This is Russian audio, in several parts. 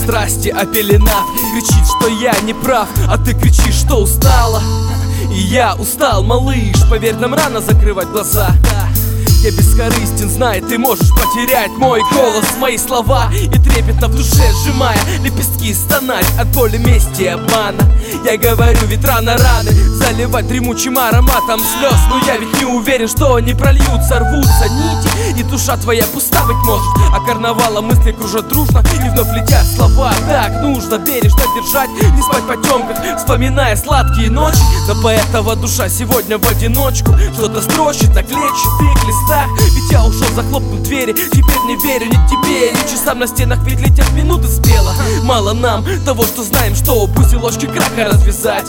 страсти опеленав, кричит, что я не прав, а ты кричишь, что устала. И я устал, малыш, поверь, нам рано закрывать глаза. Я бескорыстен, знай, ты можешь потерять мой голос, мои слова, и трепетно в душе сжимая лепестки, стонать от боли, мести и обмана. Я говорю, ведь рано раны заливать дремучим ароматом слез, но я ведь не уверен, что они прольются, рвутся нити, и душа твоя пуста, быть может, а карнавала мысли кружат дружно, и вновь летят слова. Так нужно бережно держать, не спать в потемках, вспоминая сладкие ночи. Но поэтова душа сегодня в одиночку что-то строчит на клетчатых листах. Ведь я ушел, захлопнув двери, теперь не верю ни тебе, ни часам на стенах, ведь летят минуты спело. Мало нам того, что знаем, что узелочки крака развязать.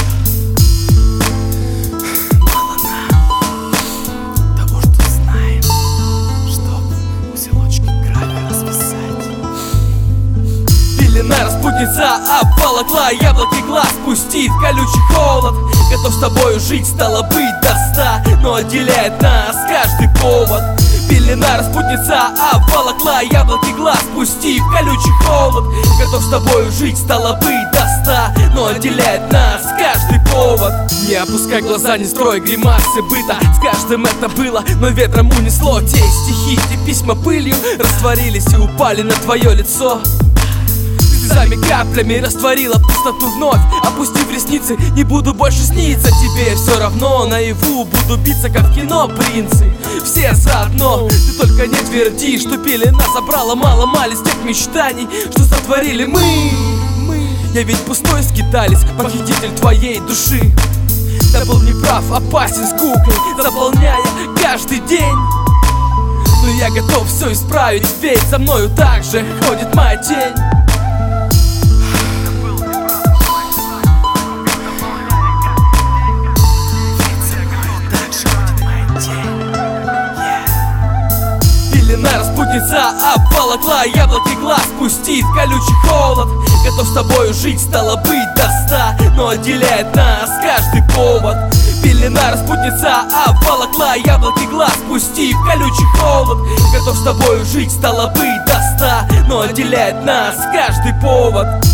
Мало нам того, что знаем, что узелочки крака развязать. Пелена распутница обволокла яблоки глаз, пустив колючий холод. Готов с тобою жить, стало быть, до 100, но отделяет нас каждый повод. Пелена распутница обволокла яблоки глаз, пустив колючий холод. Готов с тобою жить, стало быть, до 100, но отделяет нас каждый повод. Не опускай глаза, не строй гримасы быта, с каждым это было, но ветром унесло. Те стихи, те письма пылью растворились и упали на твое лицо. Слезами каплями растворила пустоту вновь, опустив ресницы, не буду больше сниться тебе. Все равно наяву буду биться, как в кино принцы. Все заодно, ты только не тверди, что пелена забрала мало-мало из тех мечтаний, что сотворили мы. Я ведь пустой скиталец, похититель твоей души. Да был неправ, опасен скукой, заполняя каждый день. Но я готов все исправить, ведь за мною так же ходит моя тень. Пелена распутница обволокла яблоки глаз, пустив колючий холод. Готов с тобою жить, стало быть, до 100, но отделяет нас каждый повод. Пелена распутница обволокла яблоки глаз, пустив колючий холод. Готов с тобою жить, стало быть, до 100, но отделяет нас каждый повод.